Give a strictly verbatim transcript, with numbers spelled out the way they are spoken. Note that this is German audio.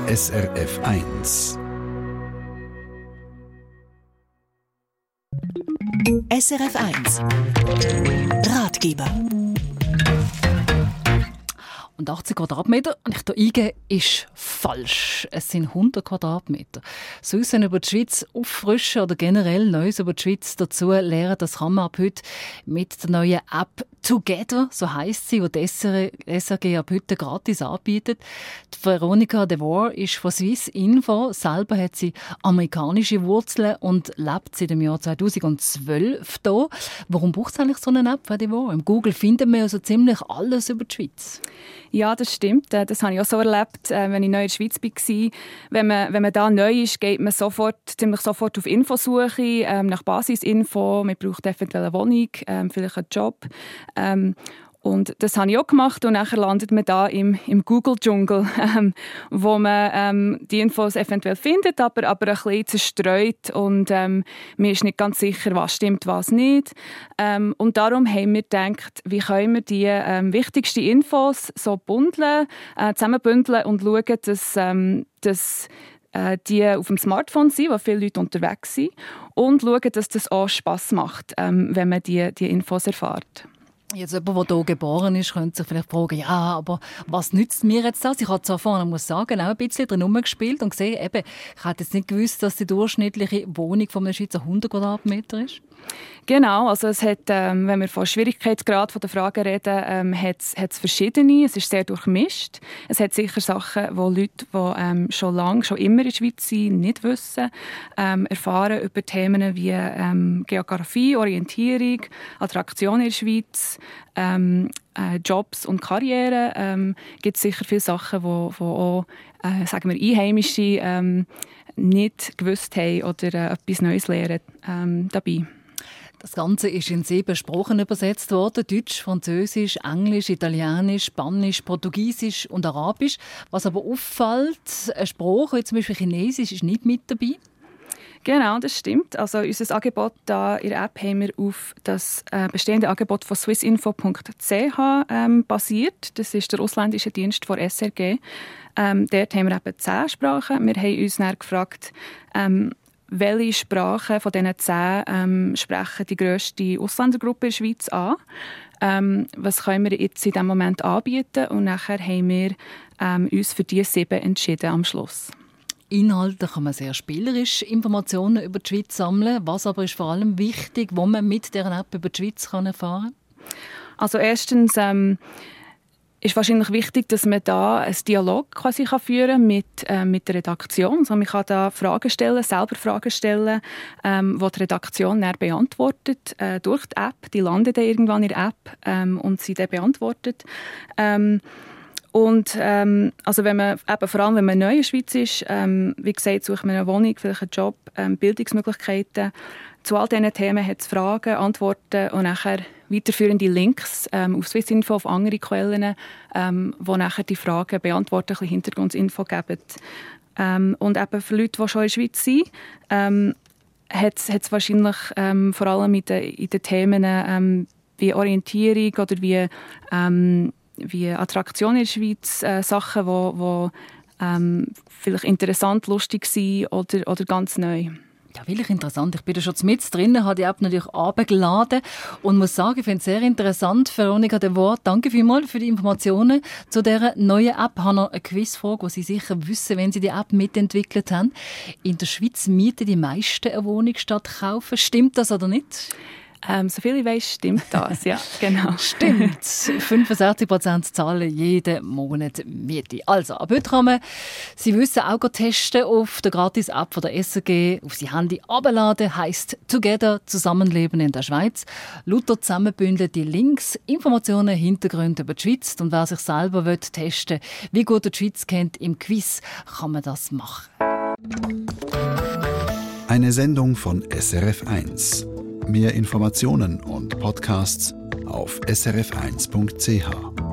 S R F eins. S R F eins Ratgeber. Und achtzig Quadratmeter, wenn ich hier eingebe, ist falsch. Es sind hundert Quadratmeter. Das Wissen über die Schweiz auffrischen oder generell Neues über die Schweiz dazu lernen, das kann man ab heute mit der neuen App Together, so heisst sie, die die S R G ab heute gratis anbietet. Die Veronika Devor ist von Swiss Info. Selber hat sie amerikanische Wurzeln und lebt seit dem Jahr zweitausendzwölf hier. Warum braucht es eigentlich so eine App, Frau Devor? Im Google findet man ja so ziemlich alles über die Schweiz. Ja, das stimmt. Das habe ich auch so erlebt, wenn ich neu in der Schweiz war. Wenn man, wenn man da neu ist, geht man sofort, ziemlich sofort auf Infosuche, ähm, nach Basisinfo. Man braucht eventuell eine Wohnung, ähm, vielleicht einen Job. Ähm, und das habe ich auch gemacht und nachher landet man da im, im Google-Dschungel, ähm, wo man ähm, die Infos eventuell findet, aber, aber ein bisschen zerstreut und ähm, man ist nicht ganz sicher, was stimmt, was nicht. Ähm, und darum haben wir gedacht, wie können wir die ähm, wichtigsten Infos so bundeln, äh, zusammenbündeln und schauen, dass, ähm, dass äh, die auf dem Smartphone sind, wo viele Leute unterwegs sind, und schauen, dass das auch Spass macht, ähm, wenn man die, die Infos erfährt. Jetzt jemand, der hier geboren ist, könnte sich vielleicht fragen, ja, aber was nützt mir jetzt das? Ich habe zwar vorhin, muss sagen, auch ein bisschen drin rumgespielt und gesehen, eben, ich hätte jetzt nicht gewusst, dass die durchschnittliche Wohnung von einem Schweizer hundert Quadratmeter ist. Genau, also es hat, ähm, wenn wir von Schwierigkeitsgrad von der Frage reden, ähm, hat es verschiedene. Es ist sehr durchmischt. Es hat sicher Sachen, die Leute, die ähm, schon lange, schon immer in der Schweiz sind, nicht wissen, ähm, erfahren über Themen wie ähm, Geografie, Orientierung, Attraktion in der Schweiz, ähm, äh, Jobs und Karriere. Ähm, gibt es sicher viele Sachen, die wo, wo auch äh, sagen wir, Einheimische ähm, nicht gewusst haben oder äh, etwas Neues lernen ähm, dabei. Das Ganze ist in sieben Sprachen übersetzt worden: Deutsch, Französisch, Englisch, Italienisch, Spanisch, Portugiesisch und Arabisch. Was aber auffällt, eine Sprache, wie zum Beispiel Chinesisch, ist nicht mit dabei. Genau, das stimmt. Also unser Angebot da in der App haben wir auf das äh, bestehende Angebot von swissinfo punkt c h ähm, basiert. Das ist der ausländische Dienst von S R G. Ähm, dort haben wir eben zehn Sprachen. Wir haben uns dann gefragt, ähm, welche Sprachen von diesen zehn ähm, sprechen die grösste Ausländergruppe in der Schweiz an. Ähm, was können wir jetzt in diesem Moment anbieten? Und nachher haben wir ähm, uns für diese sieben entschieden am Schluss. Inhaltlich kann man sehr spielerisch Informationen über die Schweiz sammeln. Was aber ist vor allem wichtig, was man mit dieser App über die Schweiz kann erfahren kann? Also erstens ähm, ist wahrscheinlich wichtig, dass man da einen Dialog quasi führen kann mit, äh, mit der Redaktion. Also man kann da Fragen stellen, selber Fragen stellen, ähm, die die Redaktion dann beantwortet äh, durch die App. Die landen dann irgendwann in der App ähm, und sie dann beantwortet. Ähm, Und ähm, also wenn man, eben vor allem wenn man neu in der Schweiz ist, ähm, wie gesagt, sucht man eine Wohnung, vielleicht einen Job, ähm, Bildungsmöglichkeiten. Zu all diesen Themen hat es Fragen, Antworten und nachher weiterführende Links ähm, auf Swissinfo, auf andere Quellen, ähm, wo nachher die Fragen beantworten, ein bisschen Hintergrundinfo geben. Ähm, und eben für Leute, die schon in der Schweiz sind, ähm, hat es wahrscheinlich ähm, vor allem in den, in den Themen ähm, wie Orientierung oder wie ähm, wie Attraktionen in der Schweiz, äh, Sachen, die wo, wo, ähm, vielleicht interessant, lustig sind oder, oder ganz neu. Ja, wirklich interessant. Ich bin da schon mit drin, habe die App natürlich abgeladen und muss sagen, ich finde es sehr interessant. Veronika Devor, danke vielmals für die Informationen zu dieser neuen App. Ich habe noch eine Quizfrage, die Sie sicher wissen, wenn Sie die App mitentwickelt haben. In der Schweiz mieten die meisten eine Wohnung statt kaufen. Stimmt das oder nicht? Ähm, so viel ich weiss, stimmt das, ja, genau. Stimmt. fünfundsechzig Prozent zahlen jeden Monat Miete. Also, ab heute kann man, Sie wissen, auch testen auf der Gratis-App von der S R G, auf sein Handy abladen, heisst «Together» – Zusammenleben in der Schweiz. Lauter zusammenbündelte Links, Informationen, Hintergründe über die Schweiz. Und wer sich selber will testen will, wie gut er die Schweiz kennt, im Quiz kann man das machen. Eine Sendung von S R F eins. Mehr Informationen und Podcasts auf s r f eins punkt c h.